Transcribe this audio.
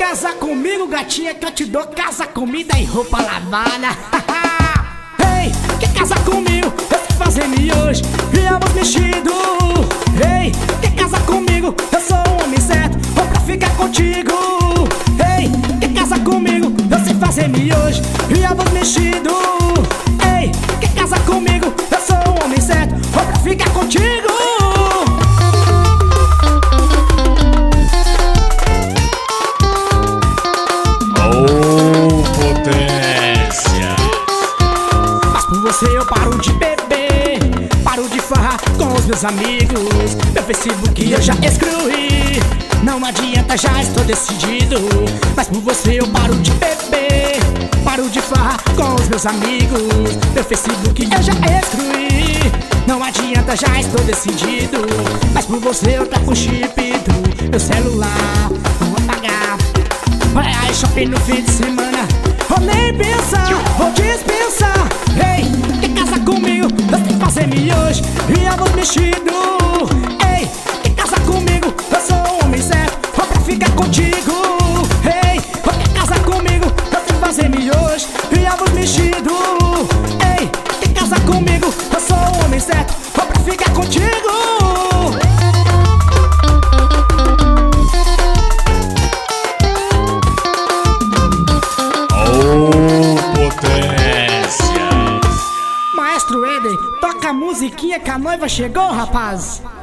Casa comigo, gatinha, que eu te dou casa, comida e roupa lavada. Ei, quer casar comigo? Eu sei fazer miojo e arroz mexido. Ei, quer casar comigo? Eu sou um homem certo, vou pra ficar contigo. Ei, quer casar comigo? Eu sei fazer miojo e arroz mexido. Ei, quer casar comigo? Eu sou um homem certo, vou pra ficar contigo. Você eu paro de beber, paro de farrar com os meus amigos. Meu Facebook eu já excluí, não adianta, já estou decidido. Mas por você eu paro de beber, paro de farrar com os meus amigos. Meu Facebook eu já excluí, não adianta, já estou decidido. Mas por você eu troco o chip do meu celular, vou apagar. Olha aí, shopping no fim de semana, vou nem pensar, vou dispensar. Ei, quer casar comigo? Eu sei fazer miojo e arroz mexido. Ei, quer casar comigo? Eu sou um homem certo, vou pra ficar contigo. Ei, quer casar comigo? Eu sei fazer miojo e arroz mexido. Ei, quer casar comigo? Eu sou um homem certo, vou pra ficar contigo. Maestro Eden, toca a musiquinha que a noiva chegou, rapaz.